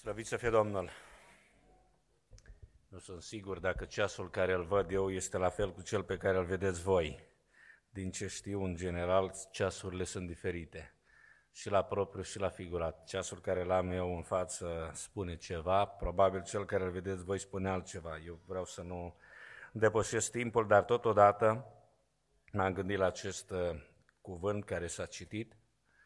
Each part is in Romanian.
Slăvit să fie Domnul! Nu sunt sigur dacă ceasul care îl văd eu este la fel cu cel pe care îl vedeți voi. Din ce știu, în general, ceasurile sunt diferite. Și la propriu și la figurat. Ceasul care l-am eu în față spune ceva, probabil cel care îl vedeți voi spune altceva. Eu vreau să nu depășesc timpul, dar totodată m-am gândit la acest cuvânt care s-a citit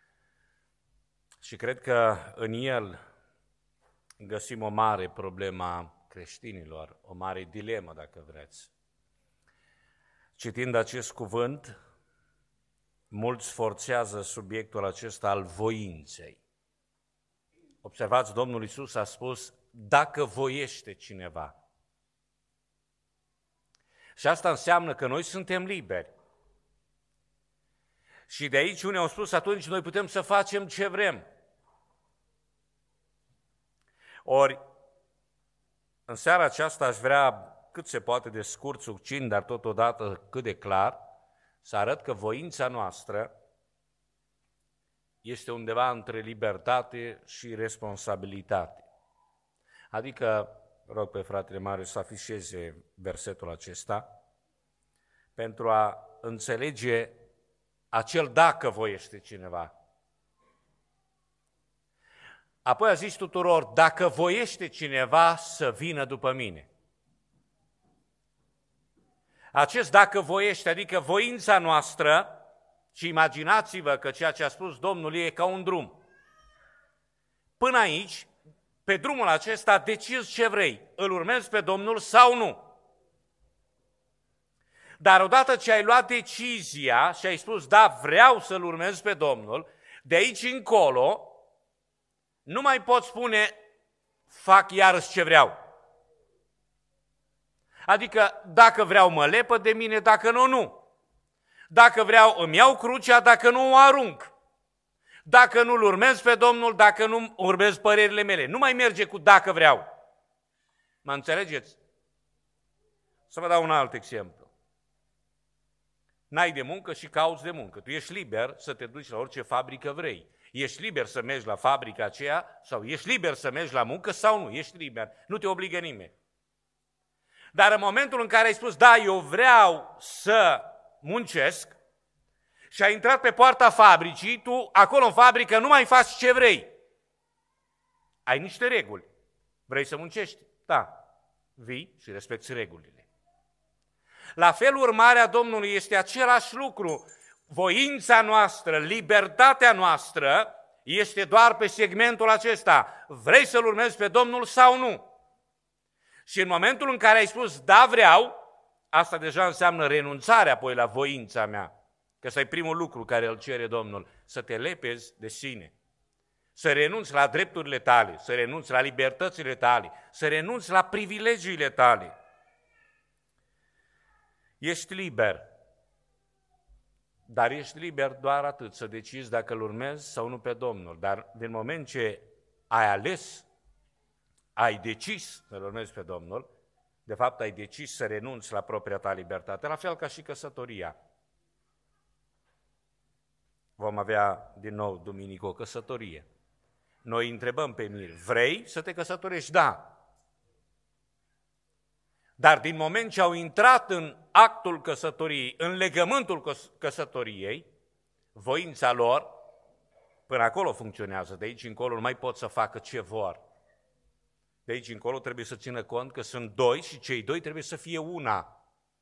și cred că în el găsim o mare problemă a creștinilor, o mare dilemă, dacă vreți. Citind acest cuvânt, mulți forțează subiectul acesta al voinței. Observați, Domnul Iisus a spus, dacă voiește cineva. Și asta înseamnă că noi suntem liberi. Și de aici unii au spus, atunci noi putem să facem ce vrem. Ori, în seara aceasta aș vrea cât se poate de scurt, succint, dar totodată cât de clar, să arăt că voința noastră este undeva între libertate și responsabilitate. Adică, rog pe fratele Marius să afișeze versetul acesta, pentru a înțelege acel dacă voiește cineva. Apoi a zis tuturor, dacă voiește cineva să vină după mine. Acest dacă voiește, adică voința noastră, și imaginați-vă că ceea ce a spus Domnul e ca un drum. Până aici, pe drumul acesta, decizi ce vrei, îl urmezi pe Domnul sau nu. Dar odată ce ai luat decizia și ai spus, da, vreau să-L urmez pe Domnul, de aici încolo, nu mai poți spune, fac iarăși ce vreau. Adică, dacă vreau mă lepăd de mine, dacă nu, nu. Dacă vreau îmi iau crucea, dacă nu o arunc. Dacă nu-L urmez pe Domnul, dacă nu urmez părerile mele. Nu mai merge cu dacă vreau. Mă înțelegeți? Să vă dau un alt exemplu. N-ai de muncă și cauți de muncă. Tu ești liber să te duci la orice fabrică vrei. Ești liber să mergi la fabrica aceea sau ești liber să mergi la muncă sau nu. Ești liber. Nu te obligă nimeni. Dar în momentul în care ai spus, da, eu vreau să muncesc și ai intrat pe poarta fabricii, tu acolo în fabrică nu mai faci ce vrei. Ai niște reguli. Vrei să muncești? Da. Vii și respecti regulile. La fel, urmarea Domnului este același lucru. Voința noastră, libertatea noastră este doar pe segmentul acesta. Vrei să-L urmezi pe Domnul sau nu? Și în momentul în care ai spus, da, vreau, asta deja înseamnă renunțarea apoi la voința mea. Că ăsta e primul lucru care îl cere Domnul, să te lepezi de sine. Să renunți la drepturile tale, să renunți la libertățile tale, să renunți la privilegiile tale. Ești liber, dar ești liber doar atât, să decizi dacă îl urmezi sau nu pe Domnul. Dar din moment ce ai ales, ai decis să-L urmezi pe Domnul, de fapt ai decis să renunți la propria ta libertate, la fel ca și căsătoria. Vom avea din nou duminică o căsătorie. Noi întrebăm pe Mir, vrei să te căsătorești? Da. Dar din moment ce au intrat în actul căsătoriei, în legământul căsătoriei, voința lor, până acolo funcționează, de aici încolo nu mai pot să facă ce vor. De aici încolo trebuie să țină cont că sunt doi și cei doi trebuie să fie una.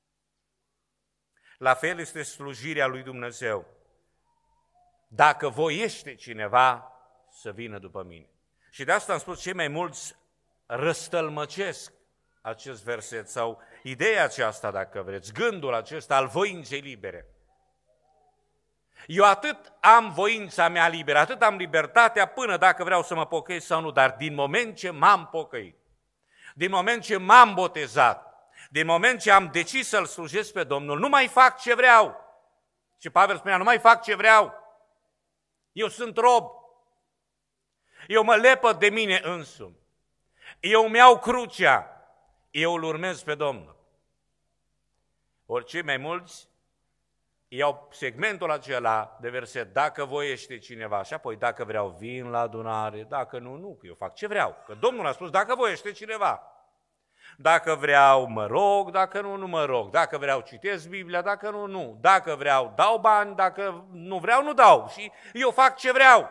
La fel este slujirea lui Dumnezeu. Dacă voiește cineva să vină după mine. Și de asta am spus, cei mai mulți răstălmăcesc acest verset sau ideea aceasta, dacă vreți, gândul acesta al voinței libere. Eu atât am voința mea liberă, atât am libertatea până dacă vreau să mă pocăiesc sau nu, dar din moment ce m-am pocăit, din moment ce m-am botezat, din moment ce am decis să-L slujesc pe Domnul, nu mai fac ce vreau. Și Pavel spunea, nu mai fac ce vreau. Eu sunt rob. Eu mă lepăd de mine însumi. Eu îmi iau crucea. Eu îl urmez pe Domnul. Ori cei mai mulți iau segmentul acela de verset, dacă voiește cineva, și apoi dacă vreau vin la adunare, dacă nu, nu, că eu fac ce vreau. Că Domnul a spus, dacă voiește cineva. Dacă vreau, mă rog, dacă nu, nu mă rog. Dacă vreau, citesc Biblia, dacă nu, nu. Dacă vreau, dau bani, dacă nu vreau, nu dau. Și eu fac ce vreau.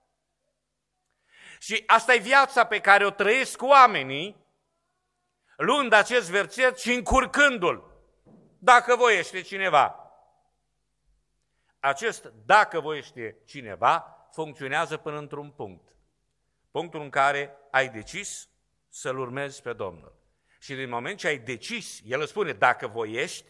Și asta e viața pe care o trăiesc oamenii, luând acest verset și încurcându-l. Dacă voiește cineva. Acest dacă voiește cineva funcționează până într-un punct. Punctul în care ai decis să-L urmezi pe Domnul. Și din moment ce ai decis, El îți spune, dacă voiești,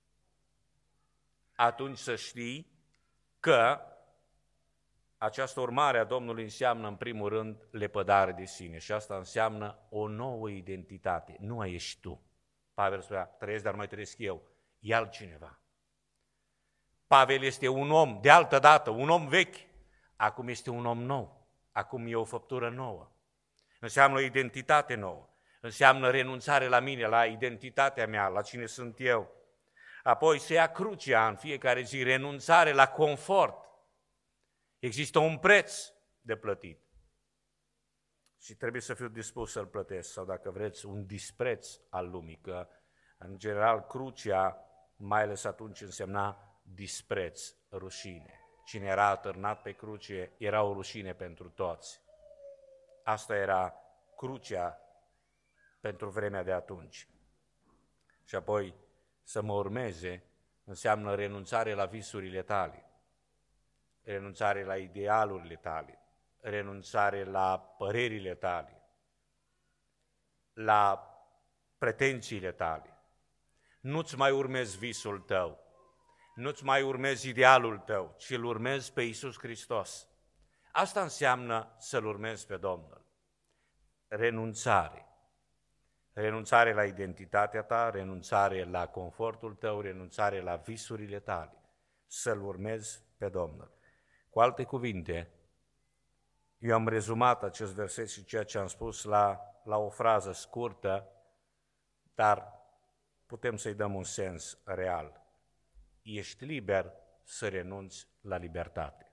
atunci să știi că această urmare a Domnului înseamnă, în primul rând, lepădare de sine. Și asta înseamnă o nouă identitate. Nu mai ești tu. Pavel spunea, trăiesc, dar nu mai trăiesc eu. E altcineva. Pavel este un om de altă dată, un om vechi. Acum este un om nou. Acum e o făptură nouă. Înseamnă o identitate nouă. Înseamnă renunțare la mine, la identitatea mea, la cine sunt eu. Apoi se ia crucea în fiecare zi, renunțare la confort. Există un preț de plătit. Și trebuie să fiu dispus să-l plătesc, sau dacă vreți, un dispreț al lumii, că în general crucea, mai ales atunci, însemna dispreț, rușine. Cine era atârnat pe cruce era o rușine pentru toți. Asta era crucea pentru vremea de atunci. Și apoi să mă urmeze înseamnă renunțare la visurile tale, renunțare la idealurile tale, renunțare la părerile tale, la pretențiile tale. Nu-ți mai urmezi visul tău, nu-ți mai urmezi idealul tău, ci îl urmezi pe Iisus Hristos. Asta înseamnă să-L urmezi pe Domnul. Renunțare. Renunțare la identitatea ta, renunțare la confortul tău, renunțare la visurile tale. Să-L urmezi pe Domnul. Cu alte cuvinte, eu am rezumat acest verset și ceea ce am spus la o frază scurtă, dar putem să-i dăm un sens real. Ești liber să renunți la libertate.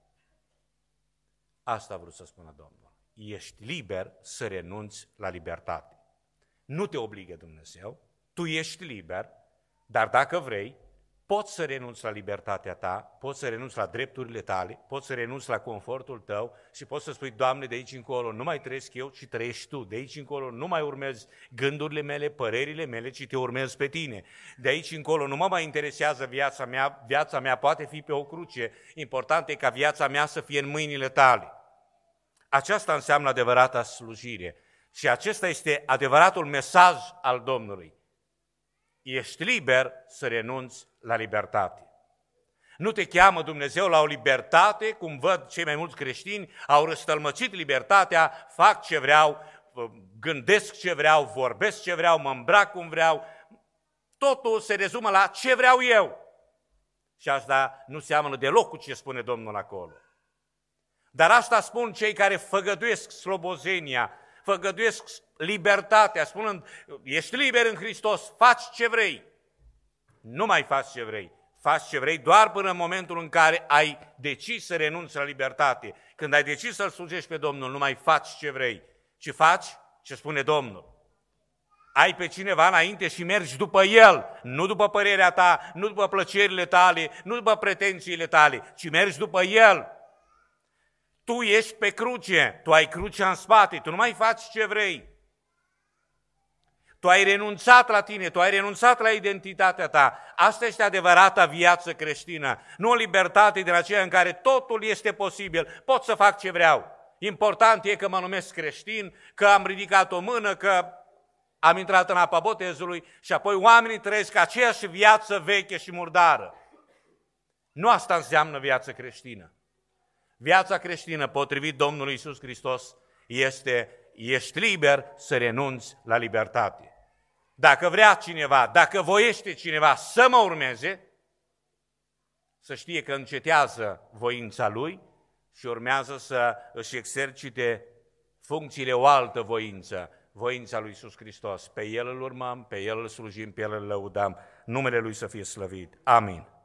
Asta a vrut să spună Domnul. Ești liber să renunți la libertate. Nu te obligă Dumnezeu, tu ești liber, dar dacă vrei, poți să renunți la libertatea ta, poți să renunți la drepturile tale, poți să renunți la confortul tău și poți să spui, Doamne, de aici încolo nu mai trăiesc eu, ci trăiești Tu. De aici încolo nu mai urmezi gândurile mele, părerile mele, ci te urmez pe Tine. De aici încolo nu mă mai interesează viața mea poate fi pe o cruce, important e ca viața mea să fie în mâinile Tale. Aceasta înseamnă adevărata slujire și acesta este adevăratul mesaj al Domnului. Ești liber să renunți la libertate. Nu te cheamă Dumnezeu la o libertate, cum văd cei mai mulți creștini, au răstălmăcit libertatea, fac ce vreau, gândesc ce vreau, vorbesc ce vreau, mă îmbrac cum vreau. Totul se rezumă la ce vreau eu. Și asta nu seamănă deloc cu ce spune Domnul acolo. Dar asta spun cei care făgăduiesc slobozenia, făgăduiesc libertatea, spunând, ești liber în Hristos, faci ce vrei. Nu mai faci ce vrei. Faci ce vrei doar până în momentul în care ai decis să renunți la libertate. Când ai decis să-L slujești pe Domnul, nu mai faci ce vrei, ci faci ce spune Domnul. Ai pe cineva înainte și mergi după El, nu după părerea ta, nu după plăcerile tale, nu după pretențiile tale, ci mergi după El. Tu ești pe cruce, tu ai crucea în spate, tu nu mai faci ce vrei. Tu ai renunțat la tine, tu ai renunțat la identitatea ta. Asta este adevărata viață creștină, nu o libertate din aceea în care totul este posibil, pot să fac ce vreau. Important e că mă numesc creștin, că am ridicat o mână, că am intrat în apa botezului și apoi oamenii trăiesc aceeași viață veche și murdară. Nu asta înseamnă viață creștină. Viața creștină, potrivit Domnului Iisus Hristos, ești liber să renunți la libertate. Dacă vrea cineva, dacă voiește cineva să mă urmeze, să știe că încetează voința lui și urmează să își exercite funcțiile o altă voință, voința lui Iisus Hristos. Pe El îl urmăm, pe El îl slujim, pe El îl lăudăm. Numele Lui să fie slăvit. Amin.